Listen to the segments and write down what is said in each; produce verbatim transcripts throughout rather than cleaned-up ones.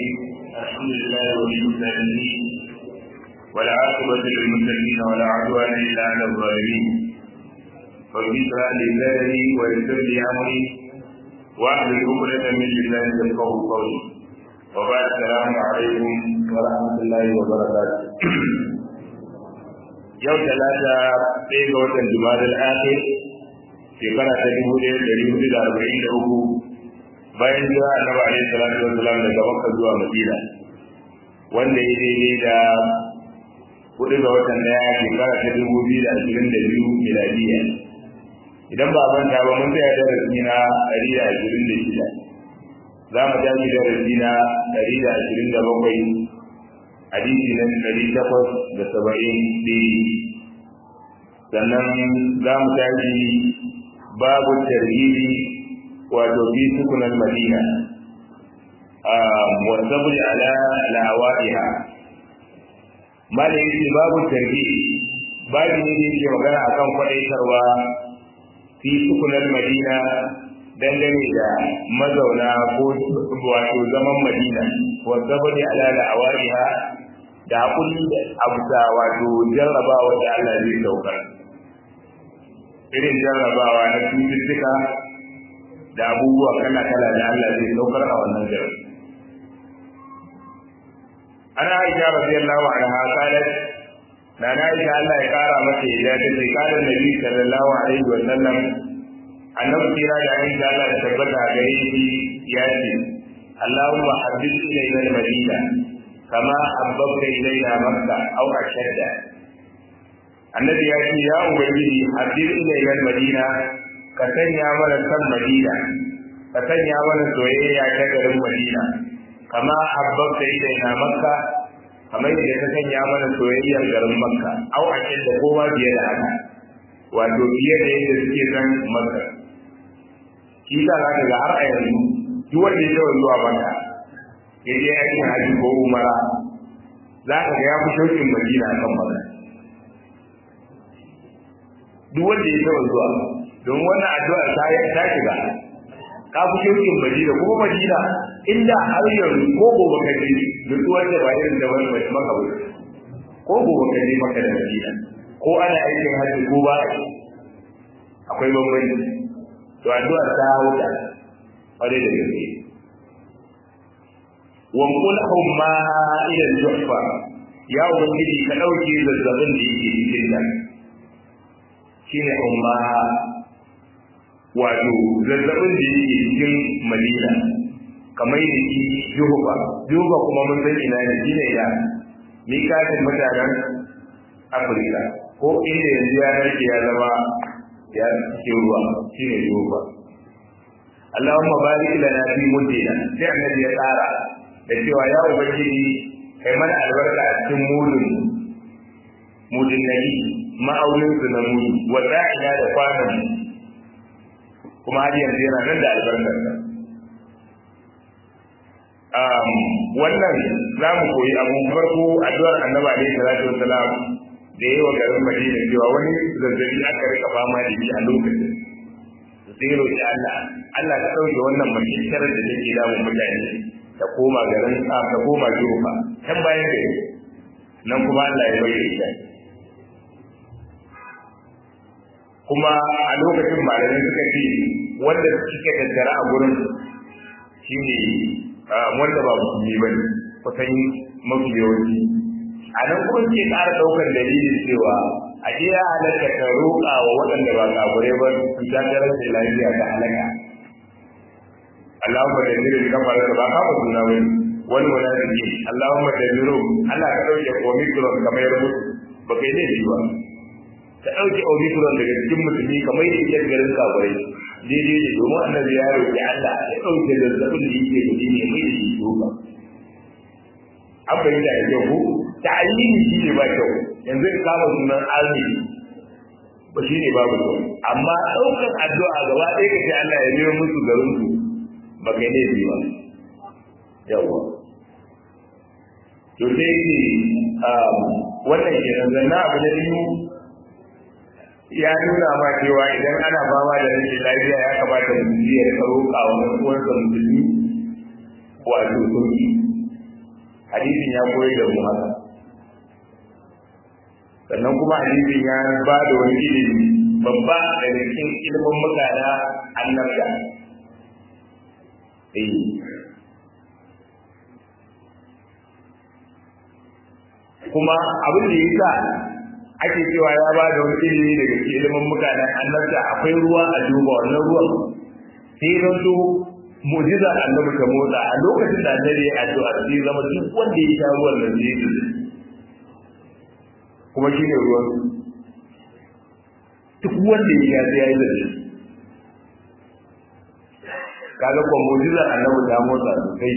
الرحيم الحمد لله ولي الصالحين والعاقبة للمتقين ولا عدوان إلا على الظالمين رب اشرح لي صدري ويسر لي أمري واحلل عقدة من لساني يفقهوا قولي وبعد السلام عليكم ورحمة الله وبركاته يوم ثلاثة ɗaya ga watan Jumadal Akhir shekara ta dubu ɗaya da ɗari hudu da arba'in da uku bayan jira Annabi alaihi salatu wassalam daga Makka zuwa Madina wanda ya daidai da hudu ga watan ɗaya shekara ta dubu biyu da ashirin da biyu miladiya. Idan ba manta ba mun tsaya darasi na ɗari da ashirin da shida za mu tashi darasi na ɗari da ashirin da bakwai hadisi na ɗari takwas da saba'in daidai. Sannan za mu tashi babu tarhibi wato fi sukunan madina wa sabri ala lawaiha mala yake babu tarhibi babu ne da yake magana akan kwadaitarwa fi sukunan madina dangane da mazauna ko wato zaman madina wa sabri ala lawaiha da hakuri da abuta wato jarrabawa da Allah zai saukar irin jarrabawa na cututtuka da abubuwa kala-kala da Allah zai saukar a wannan garin. Ana aisha radiyallahu anha qalat na na aisha Allah ya kara mata yadda ta ce qala nabi sallallahu alaihi wa sallam annabi kira da aisha Allah ya tabbata gare shi ya ce Allahumma habbib ilayna al-madina kama habbabta ilayna makka aw ashadda. Annabi ya ce ya ubangiji habbib ilayna al-madina ka sanya mana san madina ka sanya mana soyayya ta garin madina kama habbabta ilaina makka kamar yadda ka sanya mana soyayyar garin makka au a cikin da kowa biye da haka wato biye da yadda suke san makka shi ta za ka ga har a yanzu duk wanda ya yawan zuwa makka ya je aikin haji ko umara za ka ga ya fi shauƙin madina kan makka duk wanda ya yawan zuwa don wannan addu'a ta ta shiga ka fi shirkin Madina kuma Madina inda har yanzu ko gobe ka je mutuwar da bayan da wani mai maka ba ko gobe ka je maka da Madina ko ana aikin haji ko ba akwai bambanci to addu'a ta hauka kware da gaske wa qulhum ma ila al-juhfa ya ubangiji ka dauke zazzabin da yake cikin nan shine umma wato zazzabin da yake cikin Madina kamar da shi Juhuba Juhuba kuma mun san ina ne shine ya ni kafin mutanen Afirka ko inda yanzu ya rike ya zama ya cikin ruwa shine Juhuba. Allahumma barik lana fi muddina sai annabi ya tsara da cewa ya ubangiji kai mana albarka a cikin mudun mudun nabi ma'aunin su na mudu wa da'ina da kwanan kuma har yanzu yana nan da albarkar sa um wannan za mu koyi abu farko addu'ar annabi alaihi salatu wassalam da yayi wa garin Madina cewa wani zazzabi aka rika fama da shi a lokacin sai roƙi Allah Allah ka dauke wannan mashirar da take damun mutane ta koma garin sa ta koma Jufa kan bayan da nan kuma Allah ya bayyana shi kuma a lokacin malamai suka ce wanda suke tattara a gurin shi ne wanda ba musulmi ba ne kusan mafi yawanci a nan kuma ke ƙara ɗaukar dalilin cewa a je ya halatta ka roƙa wa waɗanda ba kabure ba su ta tarar da lafiya ta halaka Allahumma da mirin kafar da ba kafa suna wani wani wani da ke Allahumma da miro Allah ka ɗauke omicron kamar yadda mutu ba kai ne ba ta ɗauke omicron daga cikin musulmi kamar yadda ke garin kafirai daidai ne domin annabi ya roƙi Allah ya ɗauke zazzabin da yake da ne mai da shi doka an bayyana da kyau ko ta ayyini shi ne ba kyau yanzu in kama sunan almi ba shi ne babu kyau amma ɗaukar addu'a gaba ɗaya ka ce Allah ya biyo musu garin su ba kai ne bi ba yawa to sai ne wannan kenan zanna abu da biyu ya nuna ma cewa idan ana fama da rashin lafiya ya kamata musulmi ya rika roƙa wa ɗan uwansa musulmi wato sauki hadisin ya koyar da mu haka sannan kuma hadisin ya ba da wani ilimi babba daga cikin ilimin muka na annabta eh kuma abin da yasa ake cewa ya ba da wani ilimi daga cikin ilimin muka na annabta akwai ruwa a duba wannan ruwan sai zan so mu'jiza annabi ta motsa a lokacin da annabi ya addu'a sai zama duk wanda ya sha ruwan nan zai yi kuma shi ne ruwan duk wanda ya sha ya yi da shi kaga ko mu'jiza annabi ta motsa sosai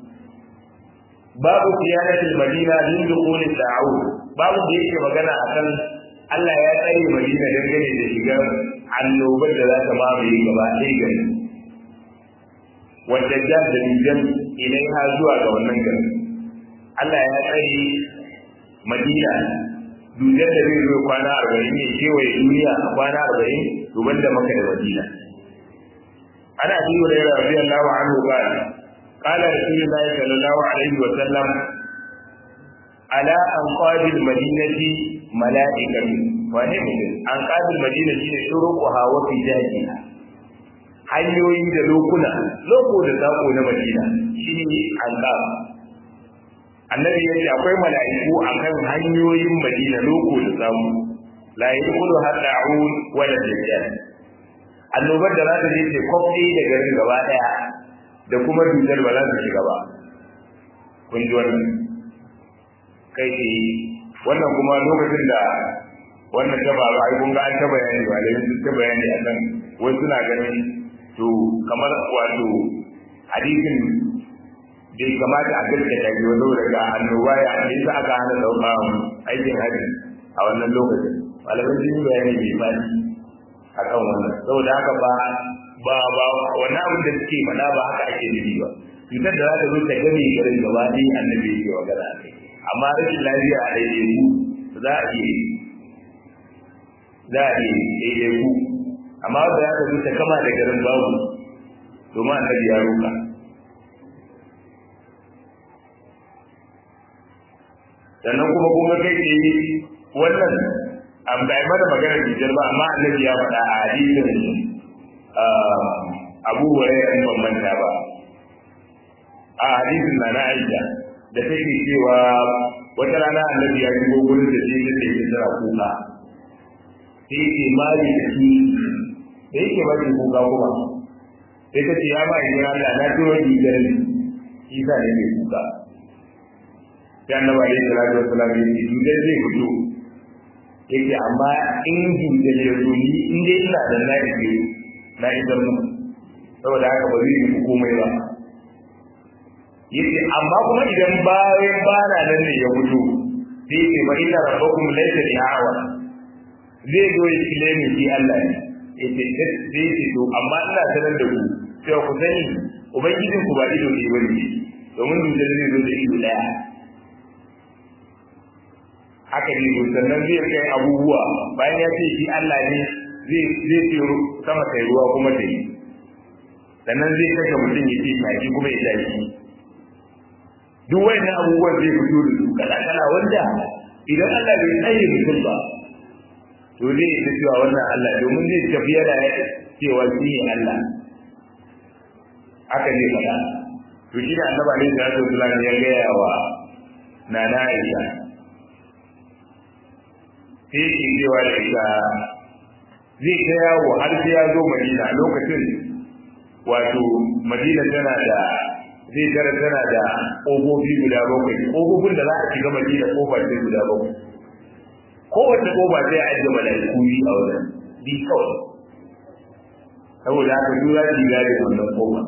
babu qiyadatul madina min dukhul da'u babu da yake magana akan Allah ya tsare Madina dangane da shigar annobar da za ta mamaye gaba ɗaya gari wadda jan da nijan idan ha zuwa ga wannan gari Allah ya tsare Madina dujar da zai zo kwana arba'in ne kewaye duniya a kwana arba'in duban da maka da Madina ana bi wa rayuwa radiyallahu anhu ba qala rasulullahi sallallahu alaihi wa sallam ala anqabil madinati mala'ikatu wane mutum anqabil madina shine shuruquha wa fijajiha hanyoyi da lokuna loko da sako na madina shine anqab annabi yace akwai mala'iku akan hanyoyin madina loko da sako la yadkhulu had'un wala dajjal annobar da za ta je ce kofi da garin gaba daya da kuma dujal ba za su shiga ba kun ji wannan kai ce wannan kuma lokacin da wannan ta faru ai kun ga an ta bayani ba da sun ta bayani a kan wai suna ganin to kamar wato hadisin bai kamata a gaskata shi wani daga annoba ya ne sa aka hana dauka aikin haji a wannan lokacin malamai sun yi bayani mai fadi a kan wannan saboda haka ba ba ba wannan abin da suke faɗa ba haka ake nufi ba cutar da za ta zo ta gane garin gaba ɗaya annabi yake magana a kai amma rashin lafiya a ɗaiɗaiku za a iya za a iya ɗaiɗaiku amma wanda ya tafi ta kama da garin babu domin annabi ya roƙa sannan kuma kuma kai ke wannan an bai mana maganar jijar ba amma annabi ya faɗa a hadisin Abu Hurairah in ban manta ba a hadisin na na Aisha da take cewa wata rana annabi ya shigo gurin da shi da yake tsara kuka sai ke mali da shi da yake ba shi kuka kuma sai ta ce ya ba ni Allah na turo ni garin shi sa ne kuka sai annabi alaihi salatu wassalam ya ce dudai zai fito yake amma in dudai ya zo ni in dai ina da na ike na idan mu saboda haka ba zai yi komai ba yace amma kuma idan bayan bana nan ne ya fito sai ce ba inna rabbakum laysa bi'awa zai zo ya kile ni shi Allah ne yace sai ce to amma ina sanar da ku sai ku sani ubangijin ku ba ido ne bane domin duk zai zo da ido daya haka ne sannan zai kai abubuwa bayan ya ce shi Allah ne zai zai ce sama kai ruwa kuma ta yi sannan zai kashe mutum ya ce taki kuma ya tashi duk wayannan abubuwan zai fito da su kala-kala wanda idan Allah bai tsaye mutum ba to zai yi cewa wannan Allah domin zai tafiya da cewa shi ne Allah aka ne faɗa to shi ne annaba ne da ya zuwa ya gaya wa nana Aisha sai yake cewa da ita zai ta yawo har sai ya zo Madina lokacin wato Madina tana da zai tara tana da ƙofofi guda bakwai ƙofofin da za a shiga Madina ƙofar sai guda bakwai kowace ƙofa sai a ajiye mala'iku biyu a wajen bi kawai saboda haka su za su gane wannan ƙofa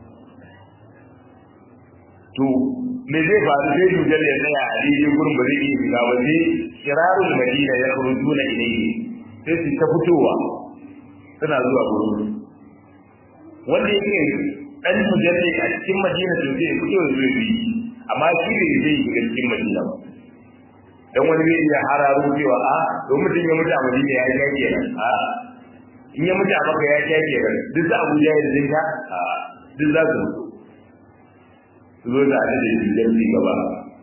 to me zai faru sai dujal ya tsaya a daidai gurin ba zai iya shiga ba sai shirarul Madina ya kurutuna ilayhi sai su ta fitowa suna zuwa gurin wanda yake dan mujalli a cikin Madina to zai fito zai yi amma shi ne zai yi cikin Madina ba dan wani zai iya hararo cewa a don mutum ya mutu a Madina ya yi kenan a in ya mutu a Makka ya yi kenan duk da Abuja ya zai ta a duk za su zo da adadin jirgi gaba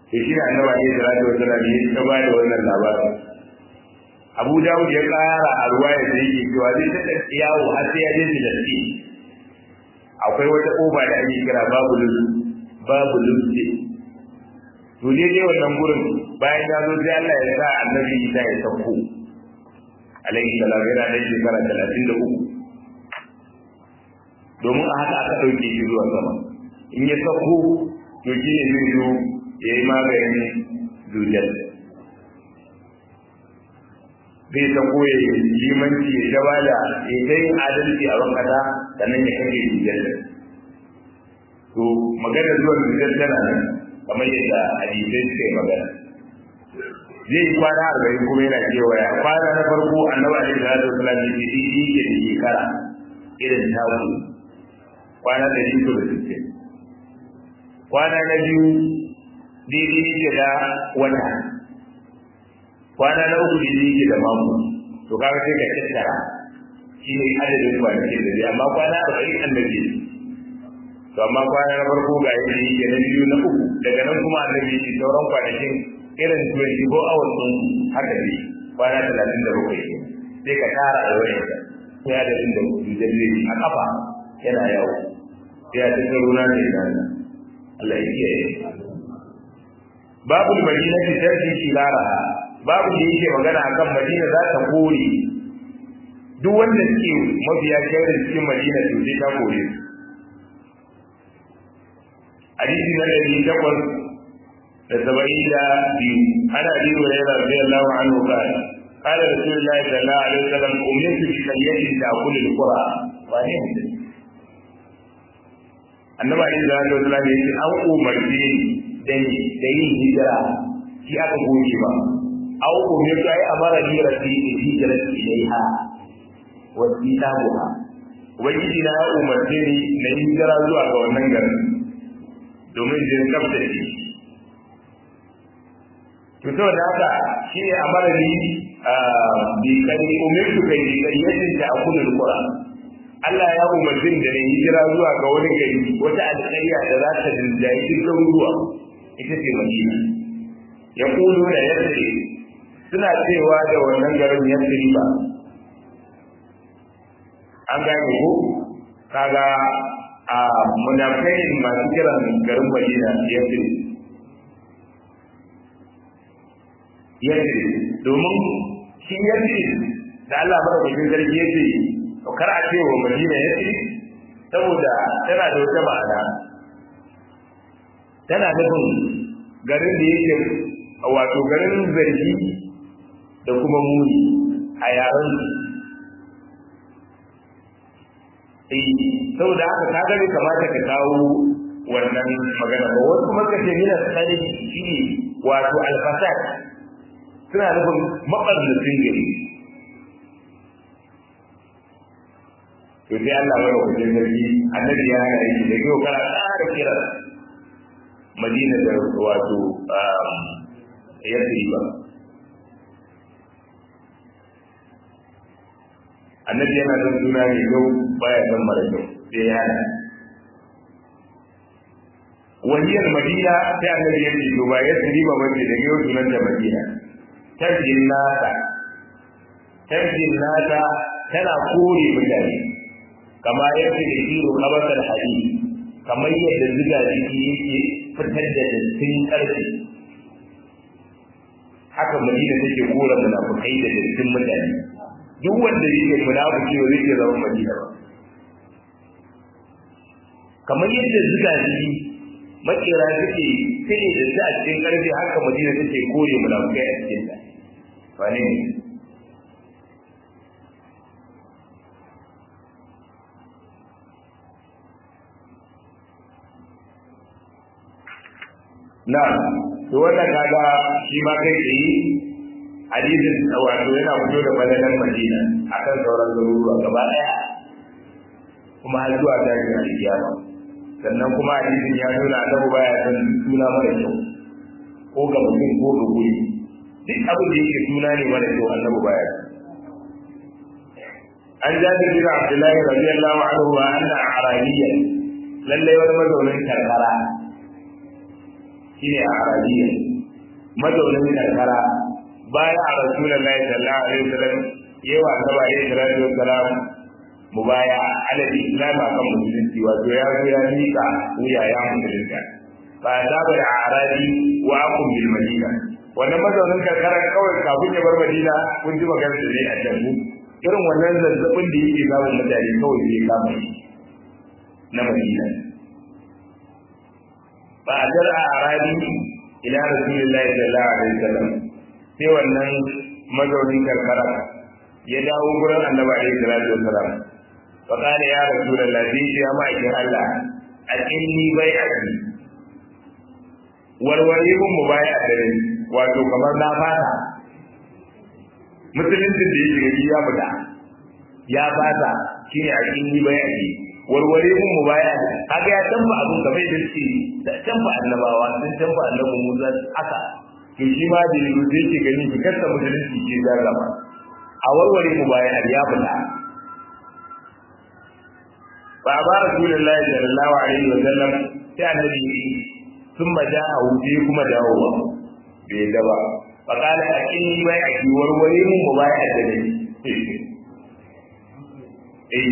to shi ne annabi alaihi salatu wasallam ya ta ba da wannan labarin. Abu Dawud ya ƙara a ruwaya da yake cewa zai ta yawo har sai ya je Filistin. Akwai wata ƙofa da ake kira babu lusu babu lusu to ne dai wannan gurin bayan ya zo sai Allah ya sa annabi Isa ya sauko alaihi salam yana da shekara talatin da uku domin a haka aka ɗauke shi zuwa sama. In ya sauko to shi ne zai zo ya yi maganin dujal, zai sauko ya yi limanci ya gaba da ya kai adalci a bankata sannan ya kake dujal. To magana zuwan dujal tana nan kamar yadda hadisai suka yi magana. Zai yi kwana arba'in kuma yana kewaya. Kwana na farko annabi alaihi salatu wasallam ya ce shi ke da shekara irin taku kwana da shi da sittin. Kwana na biyu daidai yake da wata. Kwana na uku daidai yake da mako. To kaga sai ka tattara shi ne adadin kwanakin da zai amma kwana arba'in annabi. To amma kwana na farko ga yadda yake na biyu na uku daga nan kuma annabi yake sauran kwanakin irin twenty-four hours din haka ne kwana talatin da bakwai sai ka tara a wani ya da inda dalili a kafa yana yawo sai ya tsaya runa ne dan Allah ya kiyaye. Babu Madina ta tarki shilara babu da yake magana akan Madina za ta kore duk wanda suke mabiya shirin cikin Madina to sai ta kore su. Hadisi na ɗari takwas da saba'in da biyu ana biyu da yana radiyallahu anhu qala qala rasulullahi sallallahu alaihi wasallam umirtu bi qayyatin ta'kulu al-qura wa ne annabi alaihi wasallam ya ce an umarce ni da da yin hijira shi aka goge ba au umirtu ai amara ni rabbi bi hijrati ilaiha wa kitabuha ubangiji na ya umarce ni na hijira zuwa ga wannan garin domin jin kafta shi to to da haka shi ne amara ni bi kai umirtu kai bi qayyatin ta'kulu al-qura Allah ya umarci da ne hijira zuwa ga wani gari wata alƙarya da za ta dinjayi dukkan ruwa ita ce Madina. Ya kulu da yasri suna cewa da wannan garin yasri ba. An gane ko kaga a munafikai masu kiran garin Madina yasri. Yasri domin shi yasri da Allah madaukakin sarki yake kar a ce wa Madina yake saboda tana da wata ma'ana tana nufin garin da yake wato garin zargi da kuma muni a yaran eh saboda haka ka gani kamata ka kawo wannan magana ba wasu maka ce mina tsari shi wato alfasad suna nufin maɓarnatin gari to sai Allah ya rubuta sarki annabi ya hana shi da yau kana ƙara kira Madina da wato Yasriba annabi yana da suna ne yau baya san mara kyau sai ya hana wajiyar Madina sai annabi ya ce to ba Yasriba ba ce da yau sunan da Madina tarjin nasa tarjin nasa tana kore mutane kama yadda da jiro kabatar hadi kamar yadda ziga jiki yake fitar da dattin karfi haka Madina take kora munafikai da dattin mutane duk wanda yake munafiki ba zai zama Madina ba kamar yadda ziga jiki makera take sai da ta cikin karfi haka Madina take kore munafikai a cikin ta ba ne na to wannan kaga shi ma kai tsaye hadisin wato yana fito da balalan Madina akan sauran garuruwa gaba daya kuma har zuwa ta ga kiyama sannan kuma hadisin ya nuna annabi baya san suna mara kyau ko ga mutum ko ga guri duk abin da yake suna ne mara kyau annabi baya an jabir bin Abdullahi radiyallahu anhu wa anna arabiyyan lalle wani mazaunin karkara shine a arabiya mazaunin karkara bayan a rasulullahi sallallahu alaihi wasallam yawa saba alaihi salatu wassalam mubaya alal islam akan musulunci wato ya zo ya mika wuya ya musulunta fa zaba da arabi wa aqum bil madina wannan mazaunin karkara kawai kafin ya bar madina kun ji magana da ne a jannu irin wannan zazzabin da yake samun mutane kawai zai kama shi na madina ba a jar a arabi ila rasulullahi sallallahu alaihi wasallam sai wannan mazaunin karkara ya dawo gurin annabi alaihi salatu wasallam fa kana ya rasulullahi ya ma'aikin Allah akinni bai'ati warware mun mubaya da ni wato kamar na fata musulunci da yake gari ya fita ya fata shine akinni bai'ati warware mun mubaya kaga ya tamba abun kamar da shi da tamba annabawa sun tamba annabi Musa haka to shi ma da yake yake gani ki kasa musulunci ke da gaba a warware mubaya ya fita fa ba rasulullahi sallallahu alaihi wa sallam sai annabi thumma ja'a wuce kuma dawowa bai da ba fa kana akinni bai a ki warware mun mubaya da ni eh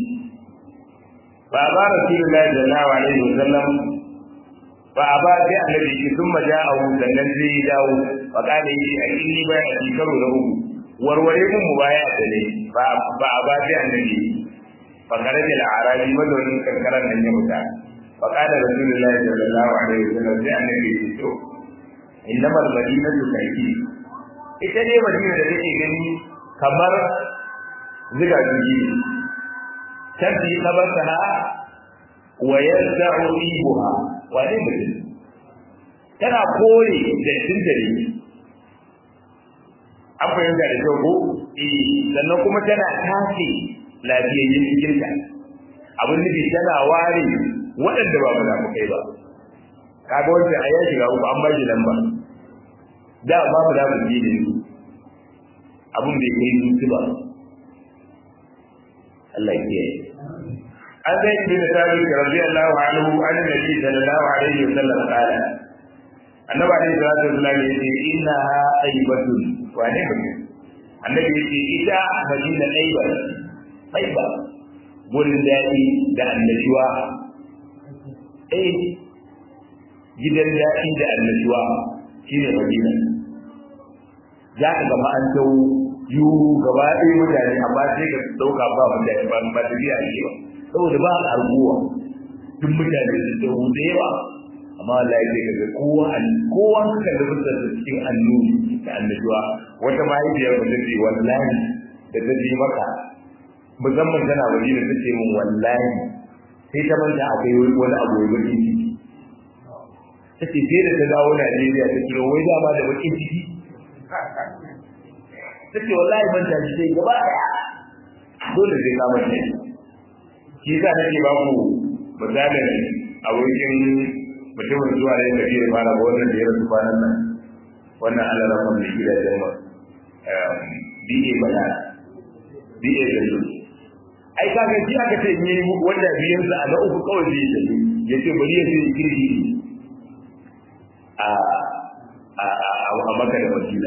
fa ba rasulullahi sallallahu alaihi wa sallam fa ba sai annabi thumma ja'a wuce nan sai dawo fa kana yi akinni bai a ki karo da uku warware mun mubaya da ni fa ba ba sai annabi fakare da al'arabi mazaunin karkarar nan ya mutu fakada rasulullahi sallallahu alaihi wasallam sai annabi ya ce innamal madinatu kayfi ita ne madina da take gani kamar ziga zuji tabi kabarta wa yazda'u ibuha wa ne mutum tana kore da tindare an fahimta da kyau ko eh sannan kuma tana tace lafiyayyen cikinta abin nufi tana ware waɗanda ba mu damu kai ba kaga wancan a ya shiga uku an ba shi lamba da ba mu damu ji ne abin bai kai zuci ba Allah ya kiyaye an zai ibn Thabit radiyallahu anhu an nabi sallallahu alaihi wasallam qala annabi alaihi salatu wasallam yace innaha aybatun wa ne annabi yace ita madina aybat Aiba gurin daɗi da annashuwa eh gidan daɗi da annashuwa shine Madina za ka ga an tau yu gaba ɗaya mutane amma sai ka dauka ba mutane ba ba da biya ne ba saboda ba arguwa duk mutane da tau da yawa amma wallahi sai ka ga kowa kowa suka da fuskar cikin annuri da annashuwa wata mahaifiyar mutum ce wallahi da ta ji maka musamman tana waje da take mun wallahi sai ta manta akwai wani abu mai bakin ciki take sai da ta dawo Najeriya ta kiro wai dama da bakin ciki take wallahi ban ta sai gaba dole sai ka mace shi ka nake ba ku misalin abokin mutumin zuwa da yake da fara wannan da ya rasu kwanan nan wannan alaran da gida da mu eh biye bala biye da su ai kaga ji aka ce ne wanda biyan sa a na uku kawai zai tafi yace bari ya sai kirki a a a Makka da Madina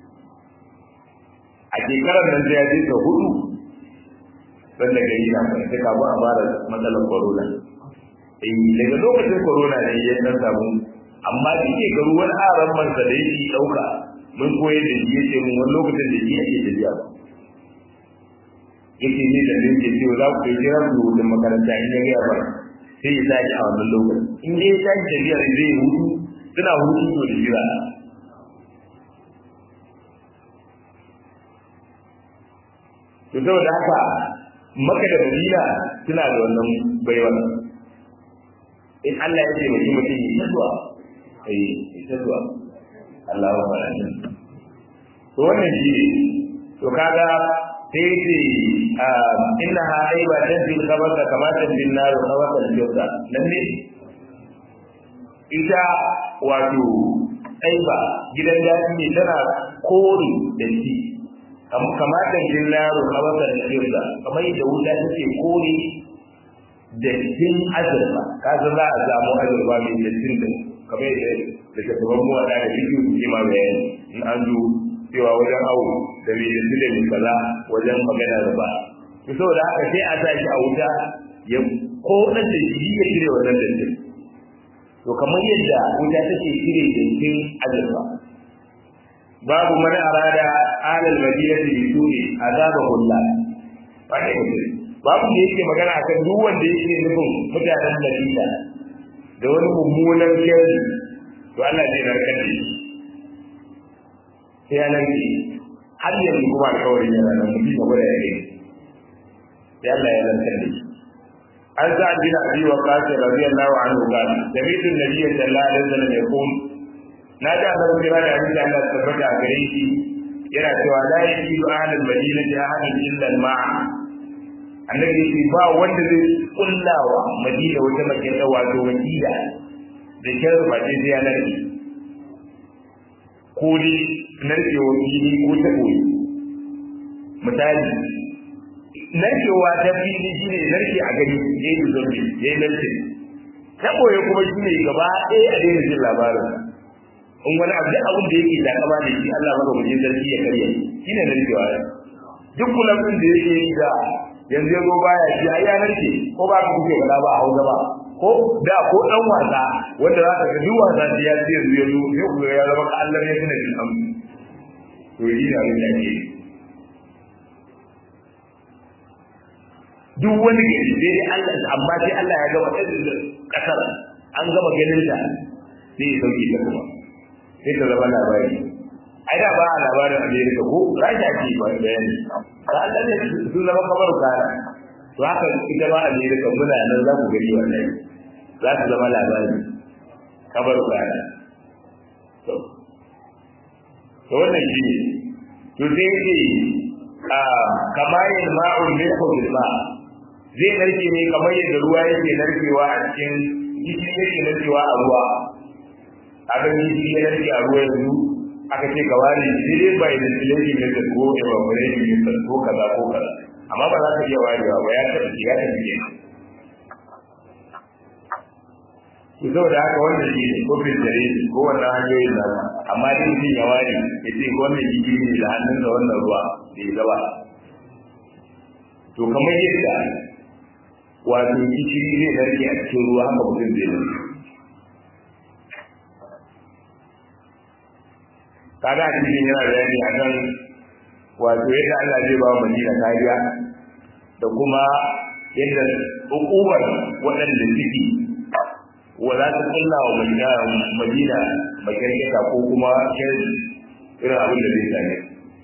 a shekarar nan sai ya je ta hudu dan da gari na sai ka ba a fara matsalar corona eh daga lokacin corona ne ya dan samu amma dike ga ruwan aran man sa da yake dauka mun koyar da shi yace mun wani lokacin da yake tafiya yake ne da yake cewa za ku yi jira ku da makaranta in ya ga ba sai ya tashi a wannan lokacin in dai ya tashi da biyar zai hudu suna hudu to da jira to saboda haka Makka da Madina suna da wannan baiwa in Allah ya ce mutum mutum ya zuwa eh ya zuwa Allahu akbar to wannan shi to kaga sai ce innaha aiba tanzil khabata kama tanzil nar khabata al-jawza nan ne ita wato aiba gidan daɗi ne tana kore da shi kama tanzil nar khabata al-jawza kamar yadda wuta take kore da tin azurfa kaza za a samu azurfa mai dattin da kamar da da tattaban mu da da bidiyo ke ma bayani in an zo cewa wajen awo da mai da da mai kaza wajen magana da ba to saboda haka sai a sa shi a wuta ya ko dan da shi ya cire wannan dantin to kamar yadda wuta take cire dantin azurfa babu man arada alal madinati bisuri azabahu Allah ba ne babu da yake magana akan duk wanda yake nufin mutanen Madina da wani mummunan sharri to Allah zai narkar da shi sai ya narke har yanzu kuma alƙawarin yana nan mutum ya gwada ya gani sai Allah ya narkar da shi an sa bin Abi Waqqas radiyallahu anhu qala sami'tu an-nabiy sallallahu alaihi wasallam yaqul na da annabi kira da hadisi Allah tabbata a gare shi yana cewa la yajidu ahlul madinati ahadun illa al-ma'a annabi shi ba wanda zai kullawa madina wata mace da wato wakila da kyar ba dai ya narke ko dai narke wakili ko ta koyi misali narkewa ta fili shine narke a gani yayin zombi yayin narke ta koyi kuma shine gaba ɗaya a daina jin labarin in wani abu da abin da yake da kama da shi Allah maka mujin sarki ya karya shine narkewa duk kullum da yake yi da yanzu ya zo baya shi ai yanar ce ko ba ka kuke gada ba a hausa ba ko da ko dan wasa wanda za ka ga duk wasa da ya ce yanzu ya zo sai ku ya zama ka Allah ne tana jin am to yi da abin da ke duk wani gari dai Allah amma sai Allah ya gama kasar an gama ganin ta sai ya sauke ta kuma sai ta zama labari ai da ba labarin America ko Rasha ce ba bayani ba Allah ne sun zama kamar kana to haka ita ba America muna nan za ku gani wannan za su zama labari kamar kana to to wannan shi ne to sai ce a kamayin ma'ul milku bil ma zai narke ne kamar yadda ruwa yake narkewa a cikin gishiri yake narkewa a ruwa abin gishiri ya narke a ruwa yanzu aka ce ka ware shi dai bai da tilaki ne da ko da ba bare shi ne ko kaza ko kaza amma ba za ka iya warewa ba ya tafi ya tafi ne to saboda haka wannan shi ne ko bin dare ko wannan hanyoyin da amma dai mutum ya ware ya ce wannan jiki ne da hannun da wannan ruwa da ya gaba to kamar yadda wato gishiri zai narke a cikin ruwa haka mutum zai narke kaga cikin yana bayani akan wato yadda Allah zai ba Madina kariya da kuma yadda hukumar waɗanda suke wala ta kulla wa Madina Madina makarkata ko kuma irin abin da zai same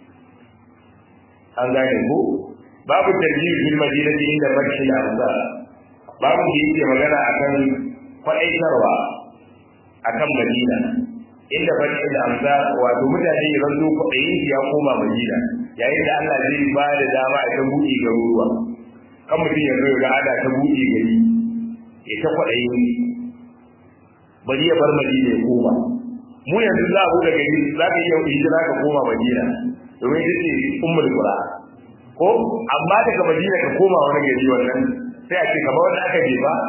an gane ko babu tarjih bil madinati inda bakshi al-arza babu da yake magana akan faɗaitarwa akan Madina inda bari da amsa wato mutane ran zo kuɗin ya koma Madina yayin da Allah zai ba da dama a ta buɗe garuruwa kan mutum ya zo ga ada ta buɗe gari ya ta kuɗin bari ya bar Madina ya koma mu yanzu za a buɗe gari za ka iya hijira ka koma Madina domin ita ce ummul qura ko amma daga Madina ka koma wani gari wannan sai a ce kamar wanda aka je ba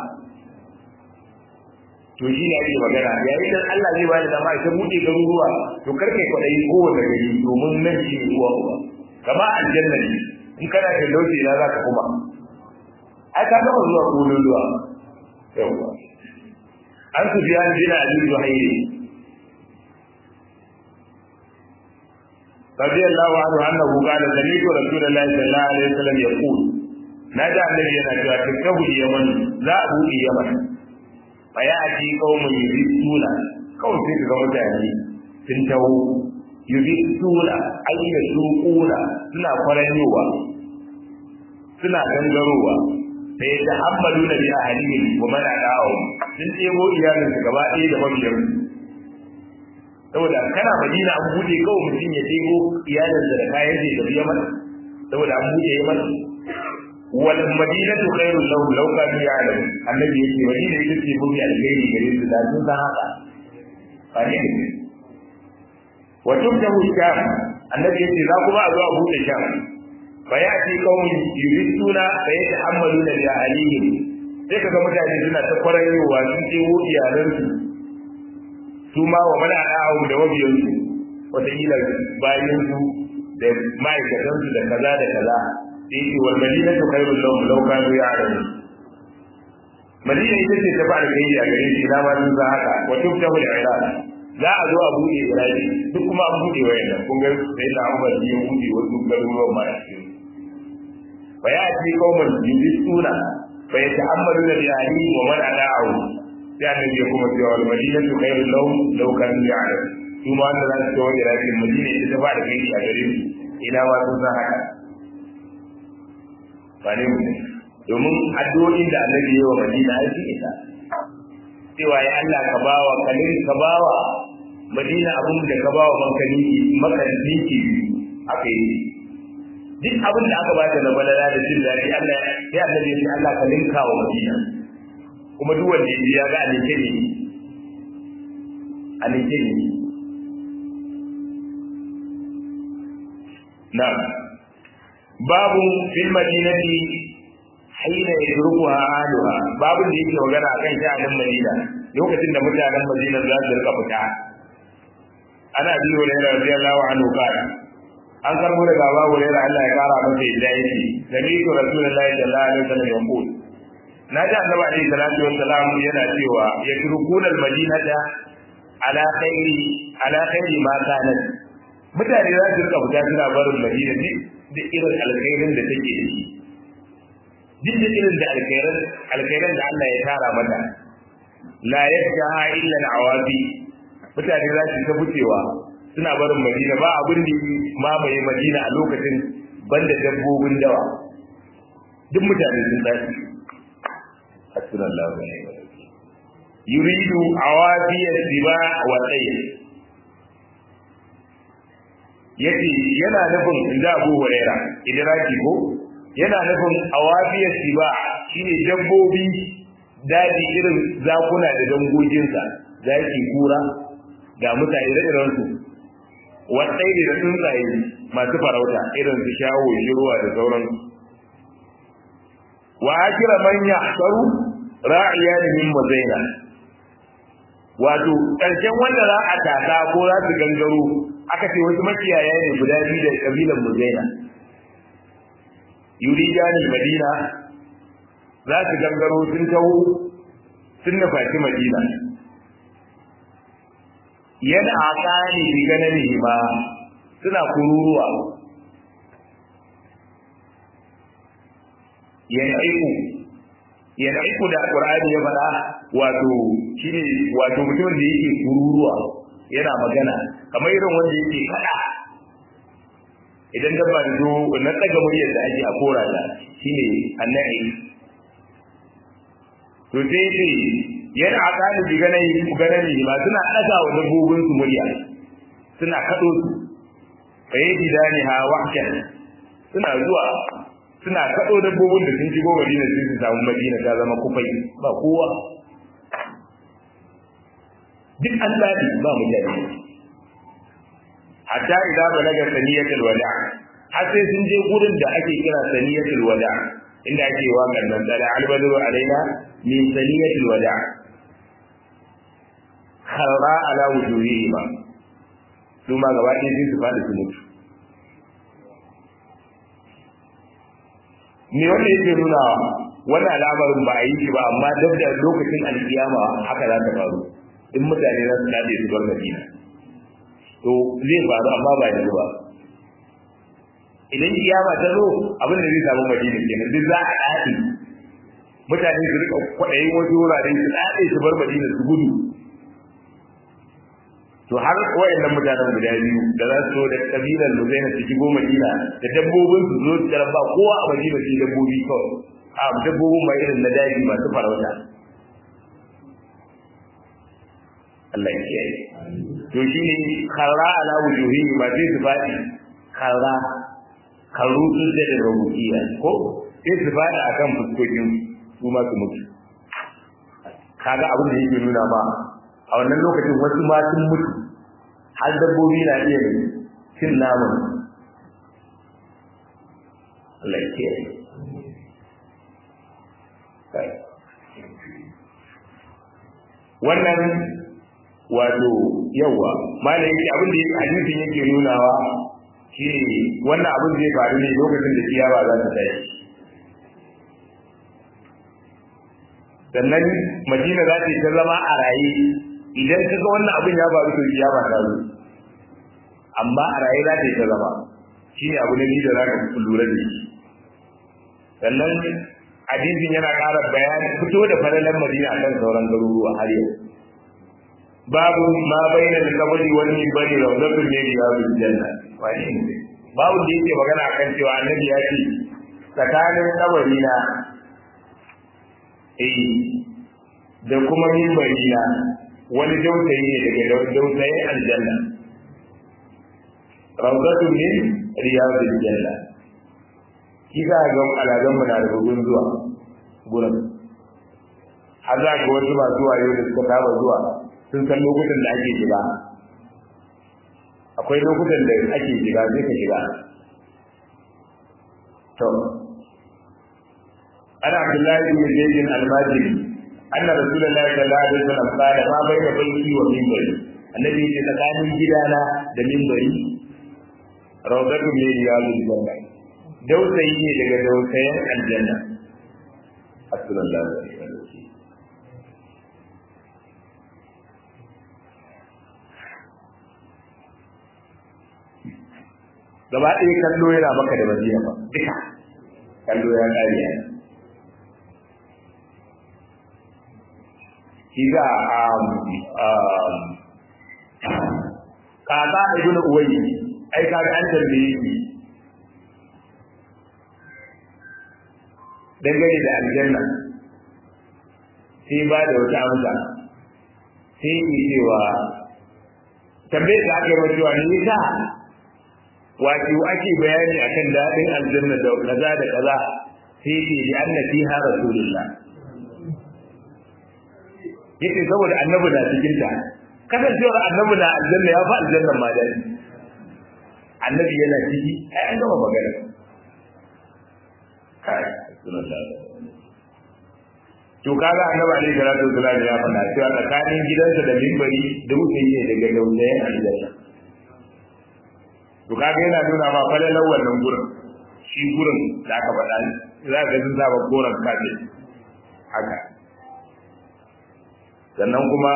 to shi ne ake magana yayin da Allah zai bada dama ita buɗe garuruwa to karkai kwaɗayi kowane gari domin nan shi ne uwa uwa kama aljanna ne in kana da lauci na za ka kuma ai ka gama zuwa kololuwa yawwa an su biya ni dina Ali Zuhairi radiyallahu anhu annahu qala sami'tu rasulullahi sallallahu alaihi wasallam yaqul naja annabi yana cewa takabu yaman za a buɗe yaman fayati qaumun yuzituna kawai sai ga mutane sun tawo yuzituna ayya suquna suna faranyowa suna gangarowa sai da hammalu nabi ahlihi wa man adahu sun debo iyalin su gaba ɗaya da mabiyan saboda kana Madina an bude kawai mutum ya debo iyalin da kayan da ya biya mana saboda an bude yaman wal madinatu khairul lahu law kanu ya'lamun annabi yake madina ita ce mafi alheri gare su da sun san haka fare ne wa tubdahu sham annabi yake za kuma a zo a bude sham fa yati qaumun yuriduna fa yatahammaluna bi ahlihim sai kaga mutane suna ta kwarayowa sun ce wo iyalan su su ma wa mana da'awu da wabiyansu wataƙila bayan su da ma'aikatansu da kaza da kaza sai ce wal madinatu khairul lahum law kanu ya'lamun madina ita ce ta fara kai a gare shi dama sun san haka wa tuftahu al-iraq za a zo a buɗe iraki duk kuma an buɗe wayannan kun ga sai da an bari yin buɗe wasu garuruwan ma a cikin fa ya ci qauman yusuna fa yata'ammaluna bi ahli wa man ada'u sai annabi ya kuma cewa wal madinatu khairul lahum law kanu ya'lamun kuma wanda za su zo iraki madina ita ta fara kai a gare shi ina ma sun san haka ba ne mu domin addu'o'in da annabi ya wa madina ai shi ita cewa ya Allah ka bawa kalin ka bawa madina abun da ka bawa mankaniki makaniki aka yi duk abin da aka bata na balala da jin daɗi Allah ya annabi ya ce Allah ka linka wa madina kuma duk wanda ya ga alinke ne alinke ne na'am babu fil madinati haina yadrukuha ahluha babun da yake magana akan sha'anin Madina lokacin da mutanen Madina za su rika fita ana bi wa radiyallahu anhu kana an karbo daga Abu Hurairah Allah ya kara masa yadda yake sami'tu rasulullahi sallallahu alaihi wasallam yaqul naji annabi alaihi salatu wassalam yana cewa yatrukuna almadinata ala khairi ala khairi ma kanat mutane za su rika fita suna barin Madina duk irin alkhairin da take da shi duk da irin da alkhairan alkhairan da Allah ya tara mata la yasha illa al-awabi mutane za su ta fitewa suna barin Madina ba abin da mamaye Madina a lokacin banda dabbobin dawa duk mutane sun tashi sallallahu alaihi wasallam yuridu awabi as-siba wa tayy yace yana nufin inda Abu Hurairah idraki ko yana nufin awafiyar siba shine dabbobi daji irin zakuna da dangoginsa zaki kura ga mutane da irin su wadai da tsuntsaye masu farauta irin su shawo shirwa da sauran wa akira man yahsaru ra'iyan min mazaina wato karshen wanda za a tata ko za su gangaro aka ce wasu makiyaya ne guda biyu da kabilan muzaina yurijani madina za su gangaro sun taho sun nufaci madina yana akani bi ganani ma suna kururuwa yanaiku yanaiku da qur'ani ya faɗa wato shine wato mutumin da yake kururuwa yana magana kamar irin wanda yake kada idan dabba da zo na daga muryar da ake a kora da shine annabi to sai ce yana akali bi ganai ganani ma suna daga wa dabbobin su murya suna kado su fayyidi dani ha wahkan suna zuwa suna kado dabbobin da sun shigo Madina sai su samu Madina ta zama kufai ba kowa duk an dadi ba mutane hatta idan balaga saniyatul wada har sai sun je gurin da ake kira saniyatul wada inda ake waƙar nan da albadru alaina min saniyatul wada kharra ala wujuhihim su ma gaba ɗaya sai su fadi su mutu me wanda yake nuna wannan al'amarin ba a yi shi ba amma duk da lokacin alkiyama haka za ta faru in mutane za su dade su bar Madina to zai faru amma ba yanzu ba idan kiyama ta zo abin da zai samu Madina kenan duk za a dade mutane su rika kwadayi wasu wurare su dade su bar Madina su gudu to har wayannan mutanen guda biyu da za su zo da kabilan Luzaina su shigo Madina da dabbobin su zo su ba kowa a Madina sai dabbobi kawai a dabbobin ma irin na daji masu farauta Allah ya kiyaye to shine kharra ala wujuhi ba sai su fadi kharra kharu sun da rubuciya ko sai su fadi akan fuskokin su ma su mutu kaga abin da yake nuna ma a wannan lokacin wasu ma sun mutu har dabbobi na iya cin naman Allah ya kiyaye wannan wato yawa malai yake abin da yake hadisin yake nunawa shi wannan abin zai faru ne lokacin da kiyama za ta tashi sannan madina za ta zama a raye idan kaga wannan abin ya faru to kiyama ta zo amma a raye za ta zama shi ne abu ne da za ka lura da shi sannan hadisin yana ƙara bayani fito da falalan madina kan sauran garuruwa har yau babu ma bayyana da kabari wani bari rawdatun ne da yawo janna wani ne babu da yake magana akan cewa annabi ya ce tsakanin kabari na eh da kuma minbari na wani dautayi ne daga dautayin aljanna rawdatun min riyadil janna kika ga alagan mu na da gugun zuwa gurin har za ga wasu ba zuwa yau da suka saba zuwa sun san lokutan da ake shiga akwai lokutan da ake shiga sai ka shiga to ana Abdullahi bin Zaid al-Majidi anna Rasulullahi sallallahu alaihi wasallam qala ma bayna bayti wa minbari annabi ya tsakanin gidana da minbari rawdatu min riyadil janna dausayi ne daga dausayen aljanna sallallahu alaihi wasallam gaba ɗaya kallo yana maka da baziya ba duka kallo ya ƙari ya kiga um um kaza ibn uwayyi ai kaga an tambaye shi dangane da aljanna sai ba da wata amsa sai yi cewa tambaye da aka yi wa cewa ne ta wato ake bayani akan dadin aljanna da kaza da kaza sai ce li anna fiha rasulullah yace saboda annabi na cikin ta kasancewar annabi na aljanna ya fa aljanna ma dai annabi yana ciki ai an gama magana kai rasulullah to kaga annabi alaihi salatu wasallam ya faɗa cewa tsakanin gidansa da minbari da mutum ne daga dausayin aljanna to kaga yana nuna ma falalar wannan gurin shi gurin da aka faɗa za ka ji zaba koran kaje haka sannan kuma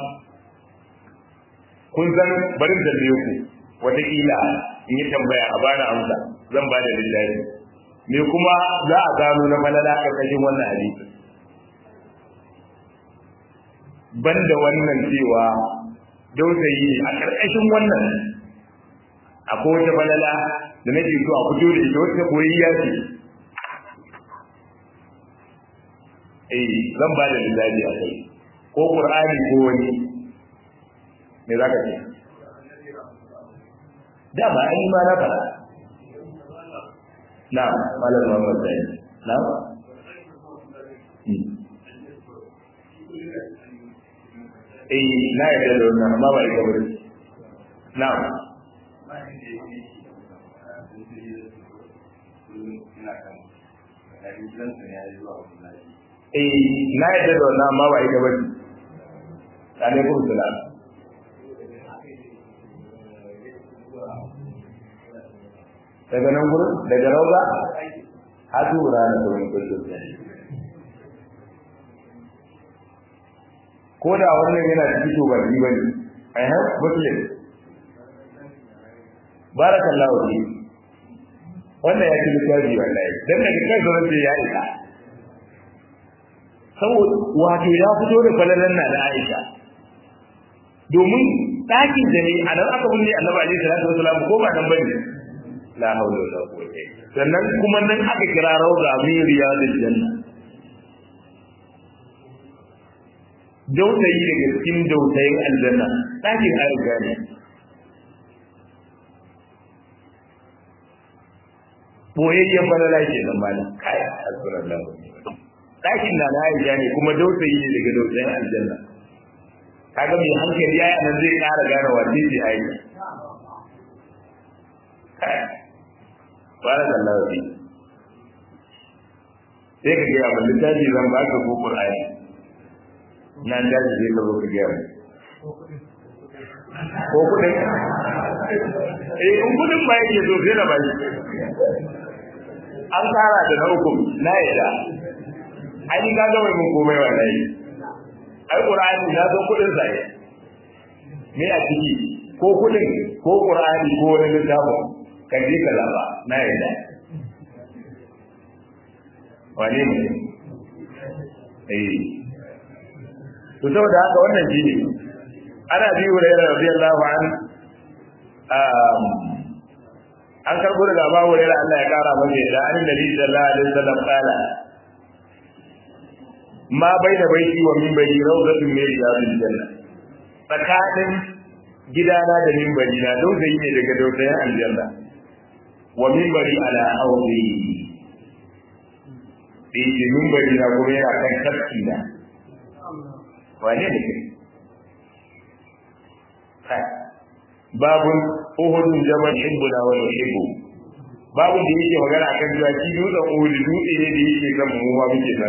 kun san barin da biyu ku wataƙila in yi tambaya a bani amsa zan ba da lillahi me kuma za a gano na falala a ƙarƙashin wannan hadisi banda wannan cewa dausayi a ƙarƙashin wannan akwai wata balala da nake so a fito da ita wata koyayya ce eh zan ba da misali a kai ko qur'ani ko wani me zaka ce da ba ai ma na fara na malam Muhammad sai na eh na yadda da wannan amma ba ita bane na'am eh na yadda da wannan amma ba ita bane alaikum salam daga nan gurin daga rauza hadu rana da wani kwallo ko da wannan yana cikin to ba ni bane I have muslim barakallahu fi wannan ya ci littafi wallahi dan daga kai zo sai ya isa saboda wato ya fito da falalan na da Aisha domin ɗakin da ne a nan aka bunne Annabi alaihi salatu wasallam ko ba nan bane la hawla wala quwwata sannan kuma nan aka kira rawda min riyadil janna dautayi daga cikin dautayin aljanna ɗakin Aisha ne boyayyen falala ke nan ba kai alhamdulillah ɗakin na na Aisha ne kuma dautayi ne daga dautayin aljanna kaga mai hankali yayin nan zai ƙara gane wace ce Aisha barakallahu fi sai ka ga abin littafi zan baka ko Qur'ani nan da zai ka zo ka ga ko kudin eh in kudin ba yake zo sai na bari an kara da na uku na yadda ai ni kaga mai mun komai wallahi ai qur'ani na zo kudin sai me a ciki ko kudin ko qur'ani ko wani littafi kan je ka zaba na yadda wani ne eh to saboda haka wannan shine ana bi hurairah radiyallahu anhu um an karbo daga Abu Hurairah Allah ya kara masa da annabi sallallahu alaihi wasallam kala ma baina baiti wa minbari rawdatun min riyadil janna tsakanin gidana da minbari na dausayi ne daga dausayin aljanna wa minbari ala hawli eh minbari na kuma yana kan tafki na wane ne kai babun uhudun jabal hibbuna wa yuhibbu babun da yake magana akan cewa shi dutsen uhud dutse ne da yake kan mu ma muke nan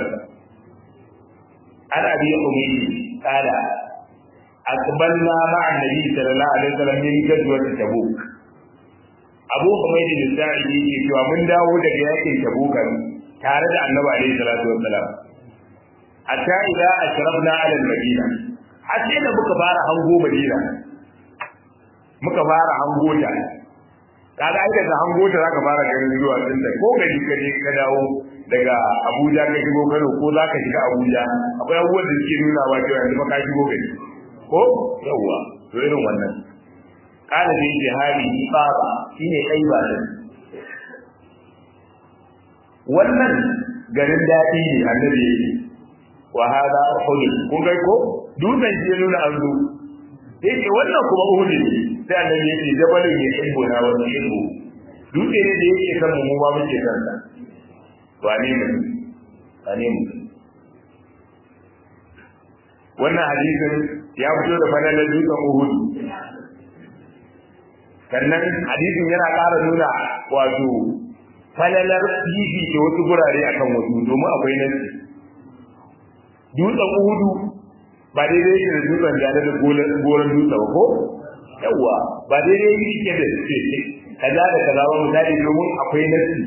ana bi ummi kala akbalna ma'a nabi sallallahu alaihi wasallam min gadwat tabuk abu humayd bin sa'id yake cewa mun dawo daga yakin tabuk tare da annabi alaihi salatu wasallam hatta idza ashrabna ala al-madina hatta da muka fara hango madina muka fara hango ta kaga ai daga hango ta zaka fara ganin zuwa din da ko gari ka je ka dawo daga Abuja ka shigo Kano ko zaka shiga Abuja akwai abubuwan da suke nuna wa cewa yanzu ka shigo gari ko yawa to irin wannan kana da jihadi ibaba shine kai ba wannan garin dadi ne annabi yake wa hada uhud kun ga ko dutsen shi nuna an zo yake wannan kuma uhud ne sai annabi yake jabalin ya hibbu na wa hibbu dutse ne da yake kan mu ma muke kan sa wane ne wane ne wannan hadisin ya fito da fadalar dutsen uhud sannan hadisin yana ƙara nuna wato falalar fifi da wasu gurare akan wasu domin akwai nasi dutsen uhudu ba daidai yake da dutsen gane da goron dutse ba ko yawa ba daidai yake da ce kaza da kaza ba misali domin akwai nasi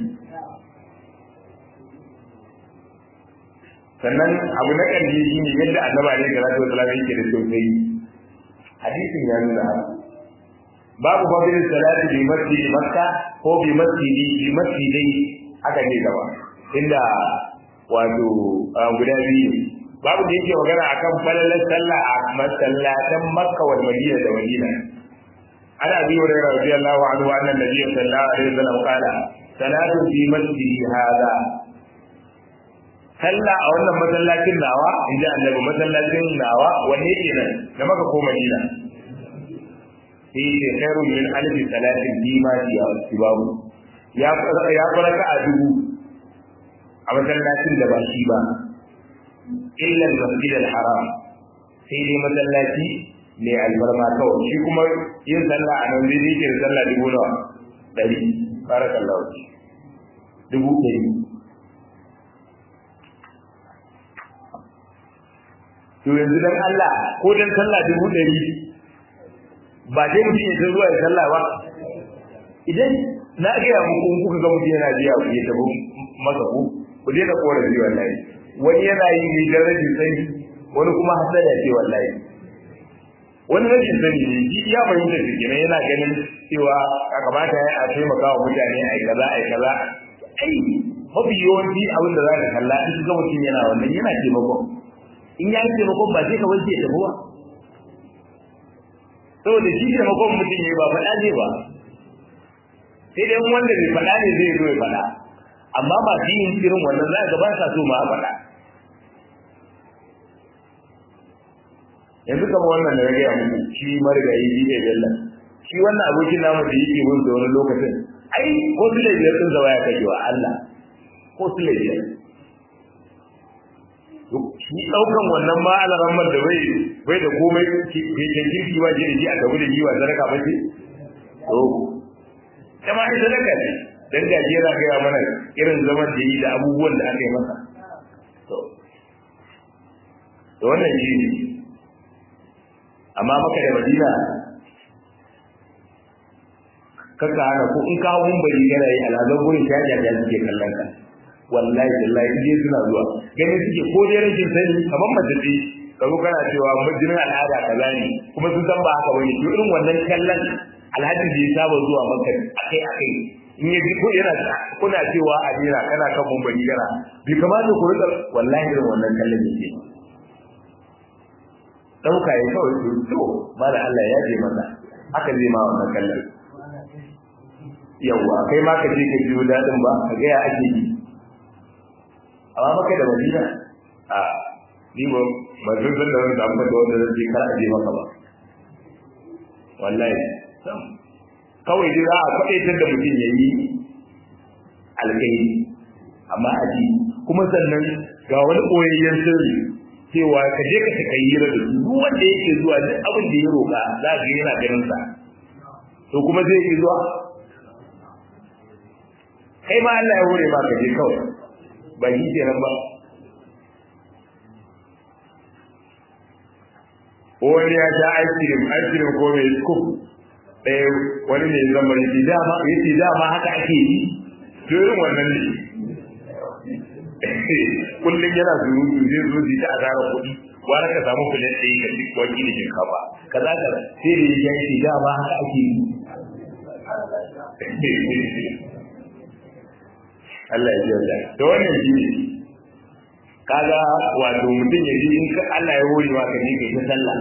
sannan abu na ƙarshe shi ne yadda annaba ne ga zata wasu yake da sosai hadisin ya nuna babu fadilin salati bi masjidi makka ko bi masjidi bi masjidai haka ne gaba inda wato guda biyu babu da yake magana akan falalar sallah a masallatan makka wal madina da madina ana bi wa radiyallahu anhu anna nabiyyu sallallahu alaihi wasallam qala salatu fi masjidi hada sallah a wannan masallacin nawa inda annabi masallacin nawa wanne kenan da maka ko madina sai ce khairun min alfi salatin bima ya sibabu ya ya faraka a dubu a masallacin da ba shi ba illa al-masjid al-haram sai dai masallaci ne albarma kawai shi kuma yin sallah a nan zai yake sallah dubu nawa dari barakallahu dubu dari to yanzu dan Allah ko dan sallah dubu dari ba dai mutum ya zuwa ya sallah ba idan na ga muku in kuka ga mutum yana jiya ku ya tabo masa ku ku dai da korafi wallahi wani yana yi ne da rashin sani wani kuma hasada ce wallahi wani rashin sani ne shi ya fahimta shi kenan yana ganin cewa a kamata ya a taimaka wa mutane ai kaza ai kaza ai mafi yawanci abin da za ka kalla in ga mutum yana wannan yana taimakon in ya yi taimakon ba sai ka wanke da ruwa saboda shi taimakon mutum ne ba faɗa ne ba sai dai wanda bai faɗa ne zai zo ya faɗa amma ba shi yin irin wannan za ka ba sa so ma a faɗa yanzu kama wannan da rage muku shi marigayi shi ne bella shi wannan abokin namu da yake mun da wani lokacin ai ko su da biyar sun zawa ya kashe wa Allah ko su da biyar shi daukan wannan ma alaramman da bai bai da komai ke kirki ba je ji a gabu da jiwa sadaka ba ce to kuma ai sadaka ne dan gaje yana ga mana irin zaman da yi da abubuwan da aka yi masa to to wannan shi amma maka da Madina kaka hana ko in ka mun bari kana yi alhazan gurin ta jaja suke kallon ka wallahi wallahi je suna zuwa gani suke ko dai rashin sani kamar mace ce kazo kana cewa majinin al'ada kaza ne kuma sun san ba haka bane to irin wannan kallon alhaji da ya saba zuwa maka akai akai in ya ji ko yana kuna cewa a dira kana kan mun bari kana bi kamata ku rika wallahi irin wannan kallon yake dauka ya kawai to mala Allah ya ji masa haka zai ma wannan kallon yawa kai ma ka je ka biyo dadin ba ka ga ya ake yi amma maka da Madina a ni ba ba zan san da wani da amma da wanda zai kar aje maka ba wallahi kawai dai za a faɗaitar da mutum ya yi alƙairi amma a ji kuma sannan ga wani ɓoyayyen sirri cewa ka je ka taka hira da su duk wanda yake zuwa duk abin da ya roƙa za ka yana ganin sa to kuma zai yi zuwa kai ma Allah ya hore ma ka je kawai ba shi kenan ba wani ya sha ice cream ice cream ko mai scoop ɗaya wani ne zama yake dama yake dama haka ake yi to irin wannan ne kullum yana surutu zai zo zai ta azarar kuɗi wani ka samu kuɗin ɗaya ka ci waki da shinkafa ka za ka sai da ya ce dama haka ake yi Allah ya yarda da wannan shi ne kaga wato mutum ya ji in ka Allah ya hore maka ne kai ta sallah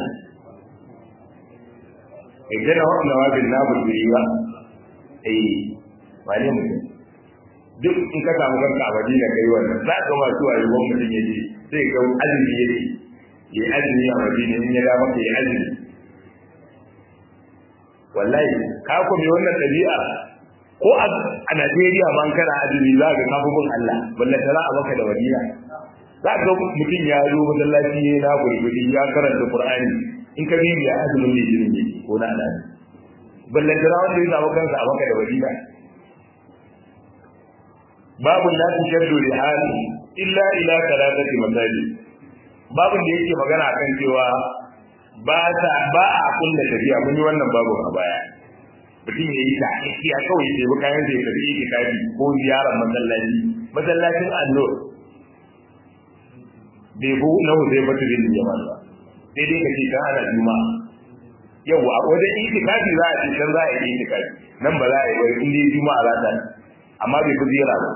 idan wannan wabin na buri ba eh wani mutum duk in ka samu kanka a Madina kai wannan za ka ma su ayi wannan mutum ya ji sai ga azumi yake yi azumi a Madina in ya da maka yi azumi wallahi ka ku mai wannan dabi'a ko a Najeriya man kana azumi za ka kafa bin Allah wallahi tara a maka da Madina za ka mutum ya zo masallaci ne na gurgudi ya karanta Qur'ani in ka bi ya azumin ne jirin ne ko na Allah balle da wanda ya zama kansa a maka da Madina babu la tashaddu rihal illa ila thalathati masajid babu da yake magana akan cewa ba ta ba a kunna tafiya mun yi wannan babu a baya mutum ya yi ta ya kawai sai bukayen zai tafi yake kafi ko ziyarar masallaci masallacin Annur bai bu na zai bata bin jama'a ba sai dai kace kan ana juma'a yau a wajen itikafi za a ce kan za a yi itikafi nan ba za a yi ba in dai juma'a za ta amma bai fi ziyara ba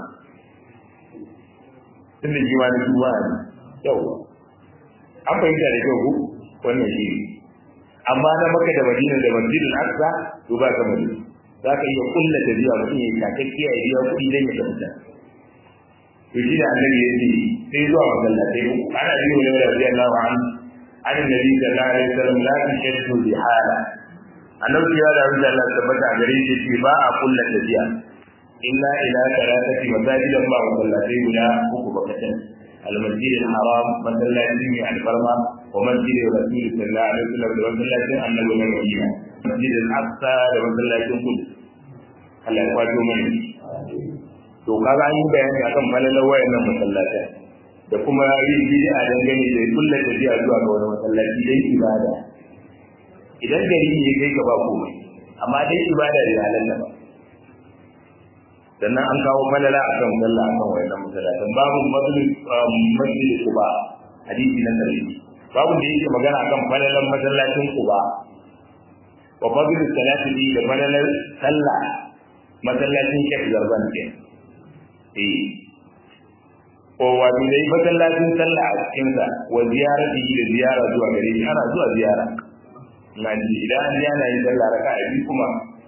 tunda juma'a ne juma'a ne yau an fahimta da kyau wannan shi amma na Makka da Madina da Masjidil Aqsa to ba ka Madina za ka iya kulla da biya mutum ya takakkiya ya biya kuɗi dan ya tafi to shi da annabi ya ce sai zuwa masallatai ana biyo ne da radiyallahu anhu an nabi sallallahu alaihi wasallam la tashaddu bihala annabi ya da Allah tabbata gare shi ce ba a kulla da biya illa ila talatati masajidan ba masallatai guda uku bakatan al-masjid al-haram masallatin mai alfarma wa masjid rasul sallallahu alaihi wasallam da masallatin annabi na Madina masjid al-aqsa da masallatin Qudus Allah ya kwato mana to kaga an yi bayani akan falalar wayannan masallatai da kuma yin bid'a dangane da kullu tafiya zuwa ga wani masallaci dai ibada idan gari ne kai ka ba komai amma dai ibada da halalla ba sannan an kawo falala akan sallah akan wayannan masallatan babu masjid Quba hadisi na dalili babu da yake magana akan falalan masallacin Quba wa fadlu salati da falalar sallah masallacin Sheikh Zarban ke eh ko wani dai masallacin sallah a cikin sa wa ziyarati da ziyara zuwa gare shi ana zuwa ziyara naji idan yana yin sallah raka'a biyu kuma